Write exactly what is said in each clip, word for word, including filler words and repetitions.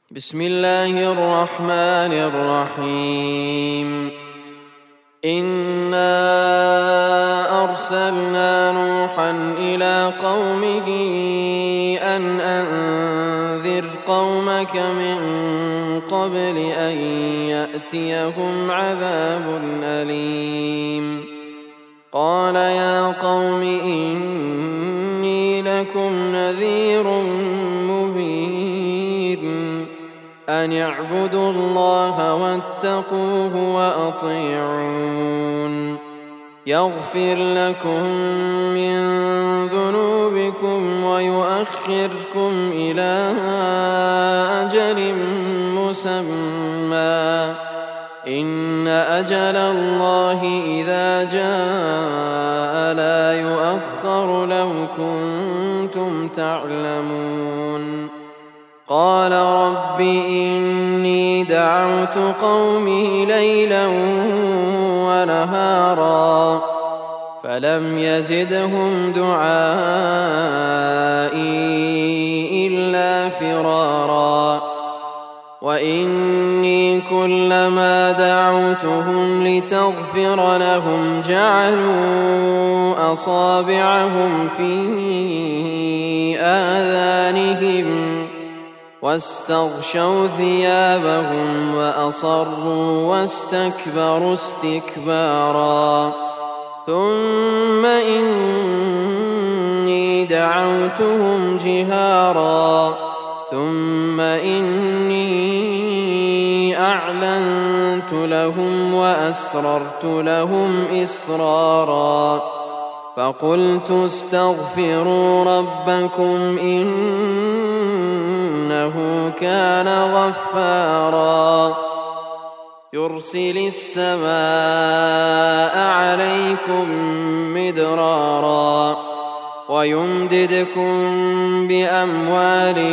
بسم الله الرحمن الرحيم. إنا أرسلنا نوحا إلى قومه أن أنذر قومك من قبل أن يأتيهم عذاب أليم. قال يا قوم إني لكم نذير مبين أن اعبدوا الله واتقوه وأطيعون يغفر لكم من ذنوبكم ويؤخركم إلى أجل مسمى إن أجل الله إذا جاء لا يؤخر لو كنتم تعلمون. قال رب إني دعوت قومي ليلا ونهارا فلم يزدهم دعائي إلا فرارا وإني كلما دعوتهم لتغفر لهم جعلوا أصابعهم في آذانهم واستغشوا ثيابهم وأصروا واستكبروا استكبارا ثم إني دعوتهم جهارا ثم إني أعلنت لهم وأسررت لهم إسرارا فقلت استغفروا ربكم إنه كان غفارا يرسل السماء عليكم مدرارا ويمددكم بأموال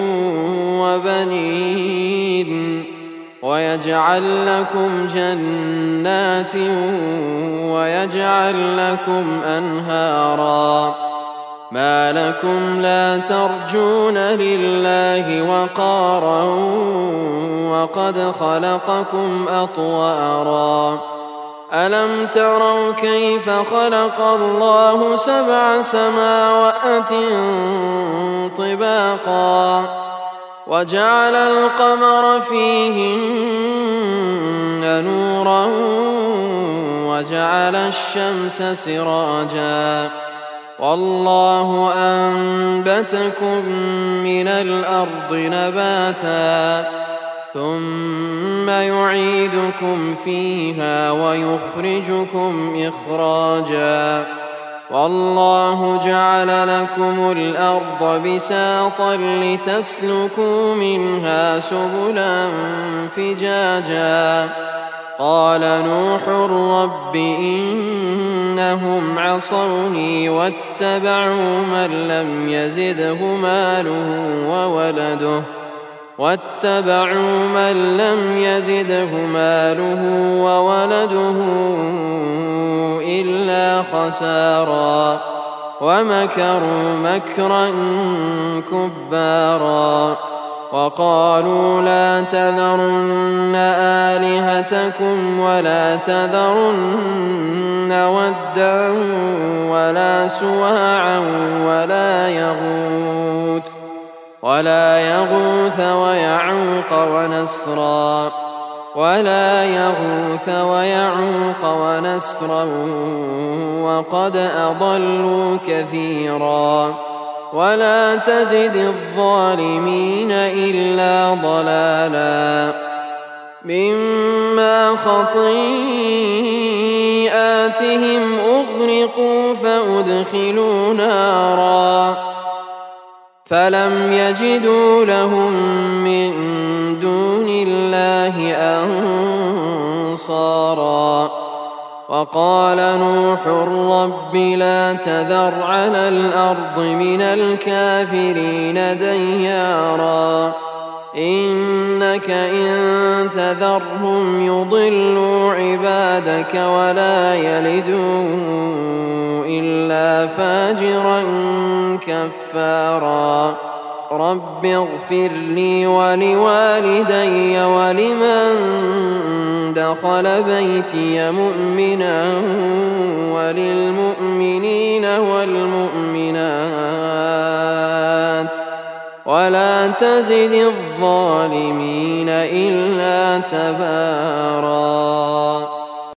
وبنين ويجعل لكم جنات ويجعل لكم أنهارا ما لكم لا ترجون لله وقارا وقد خلقكم أطوارا ألم تروا كيف خلق الله سبع سماوات طباقا وجعل القمر فيهن نورا وجعل الشمس سراجا والله أنبتكم من الأرض نباتا ثم يعيدكم فيها ويخرجكم إخراجا والله جعل لكم الأرض بساطا لتسلكوا منها سبلا فجاجا قال نوح رب إنهم عصوني واتبعوا من لم يزده ماله وولده واتبعوا من لم يزده ماله وولده إلا خسارا ومكروا مكرا كبارا وقالوا لا تذرن آلهتكم ولا تذرن ودا ولا سواعا ولا يغوث ولا يغوث ويعوق ونسرا ولا يغوث ويعوق ونسرا وقد أضلوا كثيرا ولا تزد الظالمين إلا ضلالا مما خطيئاتهم أغرقوا فأدخلوا نارا فلم يجدوا لهم من دون الله أنصارا وقال نوح رب لا تذر على الأرض من الكافرين ديارا إنك إن تذرهم يضلوا عبادك ولا يلدوا إلا فاجرا كفارا رب اغفر لي ولوالدي ولمن دخل بيتي مؤمنا وللمؤمنين والمؤمنات ولا تزد الظالمين إلا تباراً.